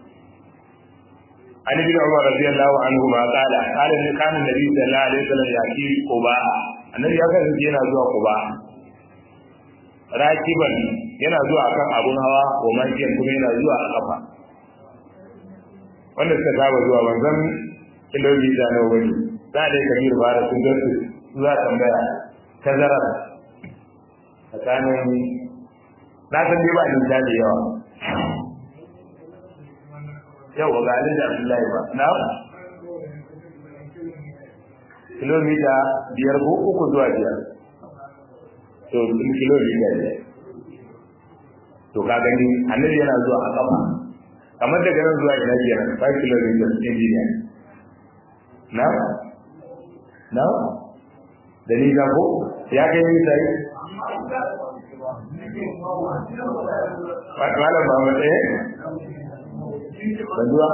an ibn Umar radiyallahu anhu ma qala qala ni kana nabi sallallahu alaihi wasallam yaki Quba annabi ya kasance yana zuwa Quba rakiban yana zuwa kan abun hawa ko makiyan kuma yana zuwa a kafa wanda suka saba zuwa wanzan kilomita na wani za a dai kabir bara sun zo su za a tambaya tazara tsakanin na san dai ba ni da yawa yau ga alin da Abdullahi ba na kilomita biyar ko uku zuwa biyar to kilomita biyar to ka gani annabi yana zuwa a kafa kamar daga nan zuwa ina kenan five kilometers engineer na na da ni ko ya kai ni sai malam ba mu eh banduwa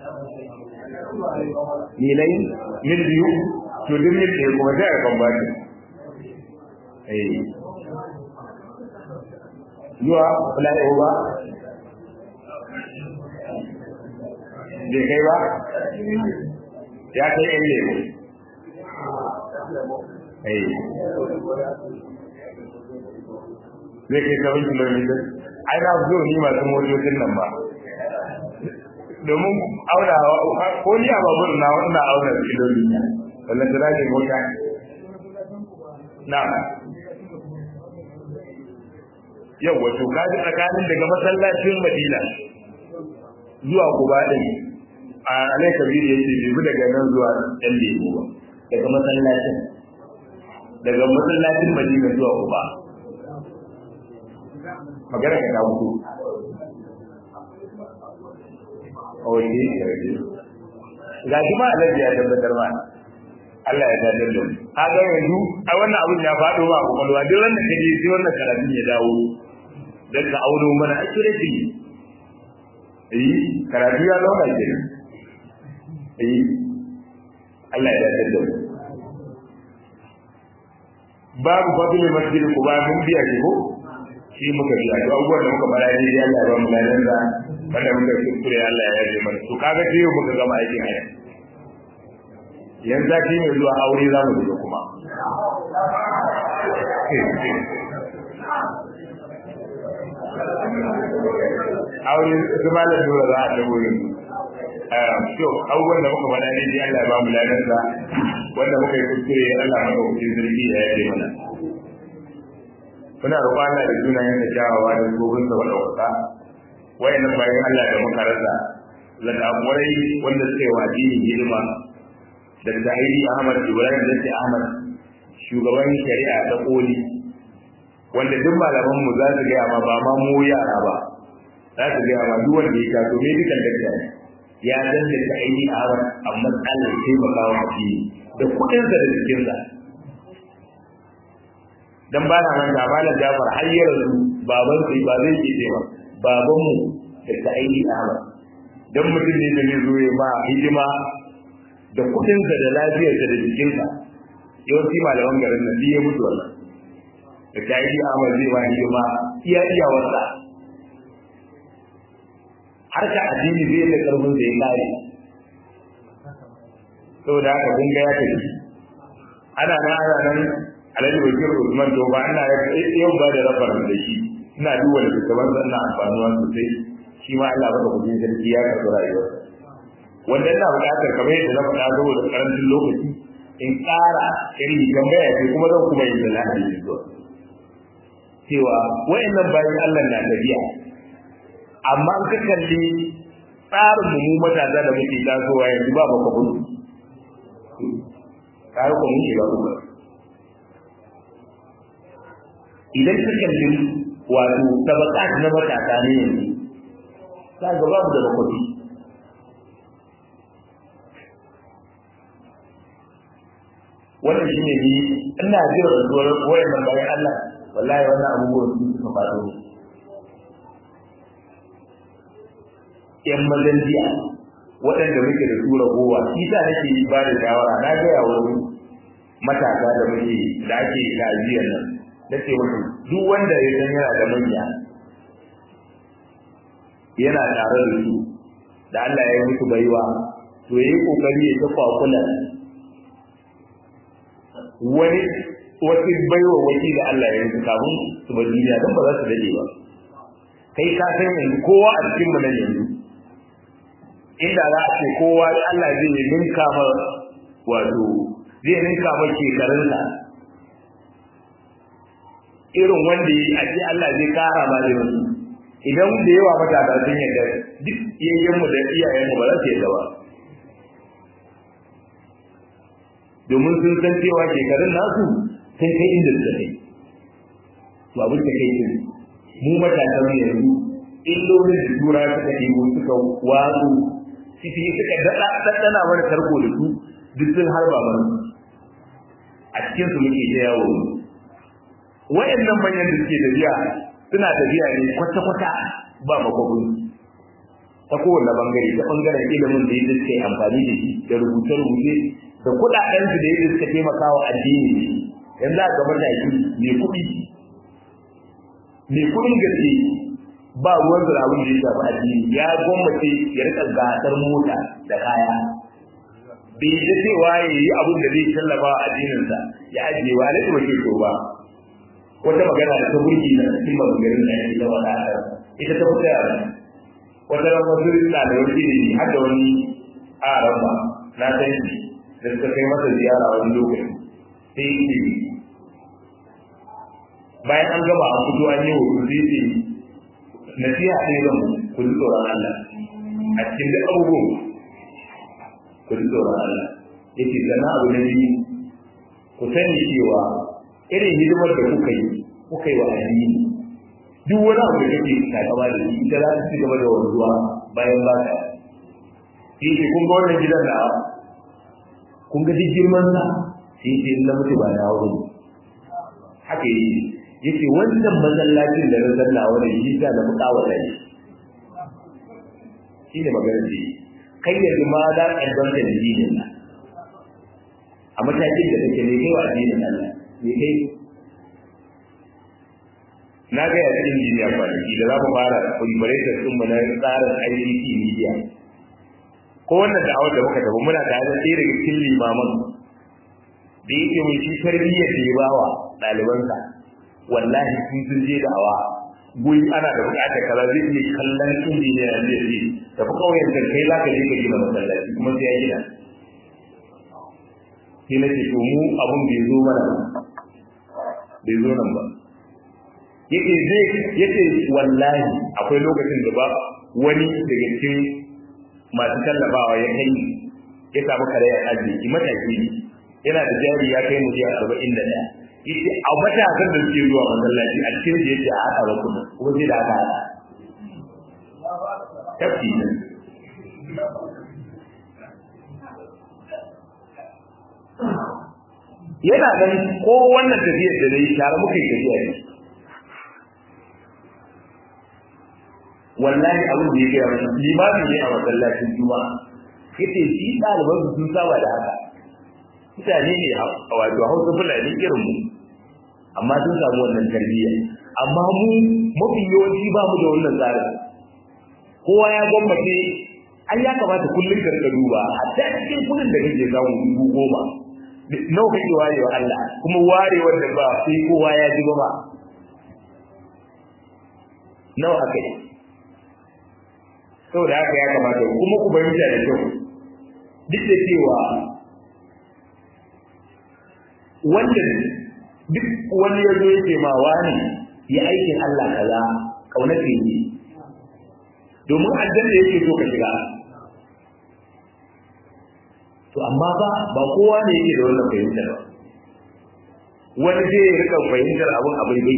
ni lai mil biyu to duk mil ɗaya kuma sai a kan baki eh zuwa fly over bai kai ba ya kai yan lemu eh zai kai seven kilometers ai na zo ni masu motocin nan ba domin auna ko ni a babur na wannan auna kilomita wannan da zai mota na yau wato kaji tsakanin daga masallacin Madina zuwa Quba din a alai kabiri yace bai daga nan zuwa dan lemu ba daga masallacin daga masallacin Madina zuwa Quba magana ka dawo ku oke ga kuma alaji ya tabbatar ma Allah ya tabbatar da mu kaga yanzu a wannan abun ya fado ba ku kalwa duk wanda kaje sai wannan karatu ya dawo dan ka auno mana accuracy eh karatu ya launa kenan eh Allah ya tabbatar da mu babu fadil masjid Quba mun biya ko shi muka biya to abubuwan da muka fara ne ya Allah ba mu ladan da wanda muka kuskure Allah ya yarda mana to kaga sai muka gama aikin haya yanzu zaki ne zuwa aure za mu duka kuma aure kuma da dole za a dago yin eh to abubuwan da muka fara ne ya Allah ba mu ladan da wanda muka kuskure Allah ya ba mu zurfi ya yarda mana muna roƙon Allah da sunayen da kyawawa da gobin sa wadauka wayannan bayan Allah da muka rasa da aburai wanda suke wa dini hidima da Zahiri Ahmad Ibrahim da Ahmad shugaban shari'a ta koli wanda duk malaman mu za su ga ma ba ma mu yara ba za su ga ma duk wanda ya taso medical doctor ya dan da Zahiri Ahmad amma Allah sai baka wa addini da kudin sa da cikin sa dan ba na manta malam Jafar har ya rasu baban sai ba zai ce ba baban mu da Saidi Ahmad dan mutum ne da zai zo ya ba hidima da kudin sa da lafiyar sa da jikin sa yawanci malaman garin nan ya mutu wannan da Saidi Ahmad zai ba hidima iya iya wasa har ka addini zai da karbin da ya kare saboda haka kun ga ya tafi ana nan ana nan Alhaji Bakir Usman to ba ina yau ba da rabar da shi ina duba da shugaban sannan amfanuwa sosai shi ma Allah baka kujin sarki ya karɓi rayuwar wanda ina buƙatar kamar yadda na faɗa saboda karancin lokaci in ƙara irin tambaya ce kuma zan kuma yin da lahadi zuwa cewa wayannan bayan Allah na tafiya amma in ka kalli tsarin mu mu matasa da muke tasowa yanzu ba baka gudu kai ko mun shiga kuma idan ka kalli wato tabaqat na matasa ne yanzu ka ga babu da lokaci wannan shine ni ina jira da zuwa wayannan bayan Allah wallahi wannan abubuwan su suka faɗo yan magandiya waɗanda muke da tura gowa shi ta nake yi ba da shawara na ga yawo matasa da muke da ake gajiyar nan nace musu duk wanda ya san yana da manya yana tare da su da Allah ya yi musu baiwa to yayi kokari ya tafa kula wani wani baiwa wani da Allah ya yi kafin su bar duniya dan ba za su dade ba kai ka san yanzu kowa a cikin mu nan yanzu inda za a ce kowa Allah zai ninka ma wato zai ninka ma shekarunsa irin wanda yi a ce Allah zai kara ma da wasu idan da yawa matasa sun yadda duk yayyenmu da iyayenmu ba za su yadda ba domin sun san cewa shekarun nasu sun kai inda suka kai to abin da kai sun mu matasan yanzu illolin da tura suka ɗigo suka watsu ciki suka daɗa ɗaɗɗana mana tarko da su duk sun harba mana a cikin su muke ta yawo wayannan manyan da suke tafiya suna tafiya ne kwata-kwata ba makwabin ta kowane bangare ta bangaren ilimin da yadda suka yi amfani da shi da rubuce-rubuce da kuɗaɗensu da yadda suka taimaka wa addini yanzu a ga mataki mai kuɗi mai kuɗin gaske ba ruwan da abin da ya shafi addini ya gwammace ya rika gasar mota da kaya bai da cewa ya yi abin da zai tallafa wa addininsa ya ajiye wa alaihi wa so ba wata magana da ta burki na cikin maganganun da yake zama da ita ta fita yara wata ran wasu rika da wani ilimi har da wani aran ba na san shi da suka kai masa ziyara wani lokaci sai yake bayan an gaba an fito an yi hoto sai ce nasiha ɗaya zan ku ji tsoron Allah a cikin duk abubuwan ku ji tsoron Allah yake sana abu na biyu ku sani cewa irin hidimar da kuka yi kuka yi wa addini duk wani abu da kake takama da shi ita za ta ci gaba da wanzuwa bayan ba ka yake kun ga wannan gidan da kun ga duk girman sa sai ce na mutu ba na wuri haka yi yake wannan masallacin da na zanna wani yi ta da muka wa dai shi ne maganar da kai yanzu ma za ka danta da dinin nan a matakin da kake ne kai wa addinin Allah ne kai na ga yadda injiniya kwanaki da za mu fara collaboration din mu na tsarin I C T media ko wannan da'awar da muka tafi muna tare da ɗaya daga cikin limaman da yake mai shi tarbiyyar da ya bawa ɗalibansa wallahi sun sun je da'awa guri ana da buƙatar kaza zai iya kallon injiniya da zai je tafi ƙauyen da kai za ka je ka gina masallaci kuma sai ya gina sai na ce to mu abun bai zo mana bai zo nan ba yake zai yake wallahi akwai lokacin da ba wani daga cikin masu tallafawa ya kai ya samu karaya arziki mataki yana da jari ya kai miliyan arba'in da ɗaya yace a matakan da suke zuwa masallaci a cikin da yake a haka ba kuma kuma sai da aka haka tafi ne yana nan ko wannan tafiyar da nayi tare muka yi tafiya ne wallahi abin da ya gaya mana limami ne a masallacin juma'a yace shi ɗaliban su sun saba da haka mutane ne a wato hausa fulani irin mu amma sun samu wannan tarbiyya amma mu mafi yawanci ba mu da wannan tsarin kowa ya gwammace an ya kamata kullum ka rika duba hatta cikin kudin da kake samu dubu goma nawa kake warewa Allah kuma warewar da ba sai kowa ya ji ba nawa akai saboda haka ya kamata kuma ku bayyana da kyau duk da cewa wanda duk wani yazo yake ma wani ya aikin Allah kaza kaunace ne domin aljanna yake so ka shiga to amma ba ba kowa ne yake da wannan fahimtar ba wani zai rika fahimtar abun a bai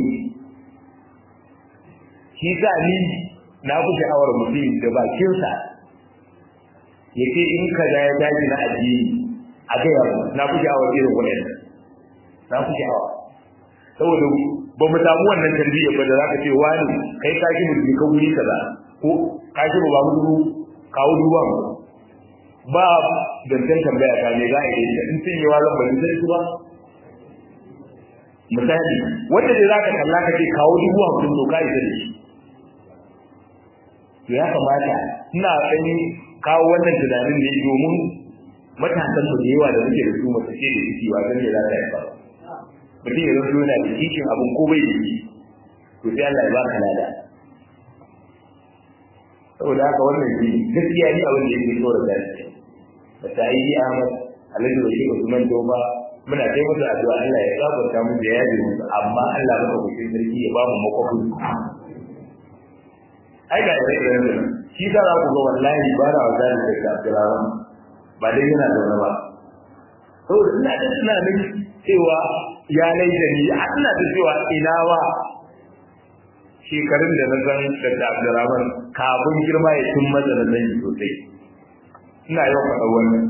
shi sa ni na fi sha'awar mutum da bakinsa ya ce in kaza ya dace na addini a gaya na fi sha'awar irin waɗannan na fi sha'awa saboda ba mu samu wannan tarbiyya ba da za ka ce wani kai ka ki mutum ka wuri kaza ko ka ki ba mu duru kawo duban ba dantan tambaya ta ne za a yi in sun yi wazan ba sai su ba misali wanda dai za ka kalla ka ce kawo dubu hamsin to ka isa da shi to ya kamata ina ɗan kawo wannan tunanin ne domin matasan mu da yawa da muke da su masu ce da ciki wa zan ne za ta yi ba mutum ya zanto yana da kishin abin ko bai da shi to sai Allah ya ba ka lada saboda haka wannan shi gaskiya ni abin da yake tsora da shi da ta yi Ahmad Alhaji Bashir Usman Toba muna kai musu addu'a Allah ya gafarta mu da yaji musu amma Allah baka kucin sarki ya ba mu makwafi ai ga da rayuwar shi da za ku ga wallahi ba da wazari da Abdurrahman ba dai yana zaune ba saboda ina da tunanin cewa ya laida ni ina da cewa ina wa shekarun da na san da Abdurrahman kafin girma ya tun maza na zan yi sosai ina yawan faɗa wannan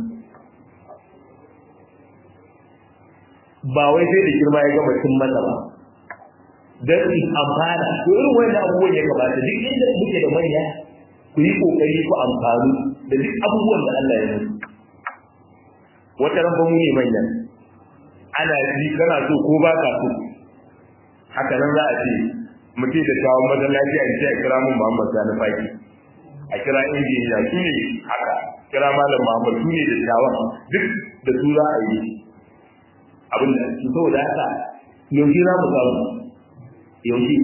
ba wai sai da girma ya gama tun maza ba don in amfana to irin wani abubuwan ya kamata duk inda muke da manya ku yi kokari ku amfani da duk abubuwan da Allah ya mutu wata ran ba mu ne manyan ana ji kana so ko ba ka so haka nan za a ce mutum da tawon masallaci a ce a kira mun Muhammad Sani Faki a kira injiniya su ne haka kira malam Muhammad su ne da tawon duk da su za a yi abin da su saboda haka yaushe za mu samu yaushe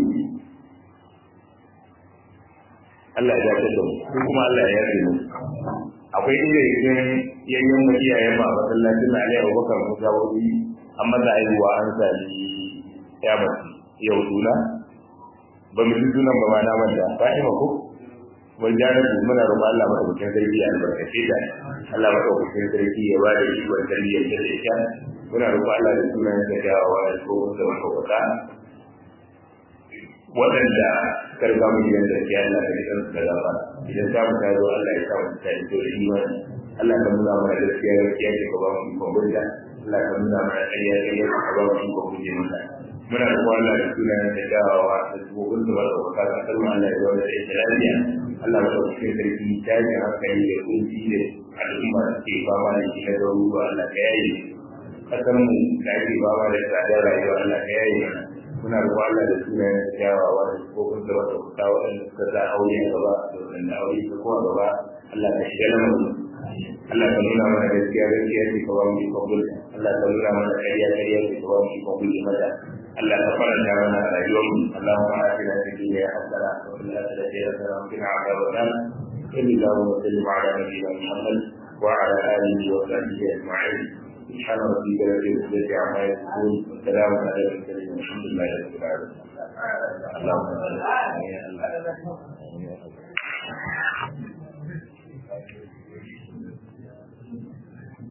Allah ya dace da mu kuma Allah ya yarda mu akwai inda yake yayyan mu iyayen ma masallacin Ali Abubakar Musa wani amma da aiwa an sani ya mutu yau duna ba mu sunan ba ma na manta Fatima ko wajen muna roƙon Allah madaukakin sarki albarkace ta Allah madaukakin sarki ya ba da shi wa tarbiyyar da ita muna roƙon Allah da sunan da dawowa da ko da wata waɗanda karga mu gidan da ya Allah da gidan da gaba idan ta mu ta zo Allah ya sa mu ta ido da imani Allah ka nuna mana gaskiya gaskiya da ba mu ko gurda Allah ka nuna mana ƙarya ƙarya da ba mu ko gurje mata muna da Allah da sunan da dawowa da tsohon da barka ka ka kalma Allah ya zo da lafiya Allah ya dauke sarki ta ji hankali da kunci da al'umma da ke fama da shi da ruwa Allah ka yayi kasar mu da ke fama da tsadar rayuwa Allah ka yayi muna roƙon Allah da sunan da kyawawa da kofin da wata kuta waɗanda suka sa aure gaba da waɗanda aure ta kowa gaba Allah ka shiga lamarin Allah ka nuna mana gaskiya gaskiya ce ka ba mu ikon gulma Allah ka nuna mana ƙarya ƙarya ce ka ba mu ikon gulma mata Allah ka faranta mana rayuwar mu Allahumma atina fid dunya hasana wa fil akhirati hasana wa qina adhaban nar sallallahu wa sallim ala nabiyyina Muhammad wa ala alihi wa sahbihi ajma'in سبحان ربك رب العزة عما يصفون وسلام على المرسلين والحمد لله رب العالمين اللهم صل على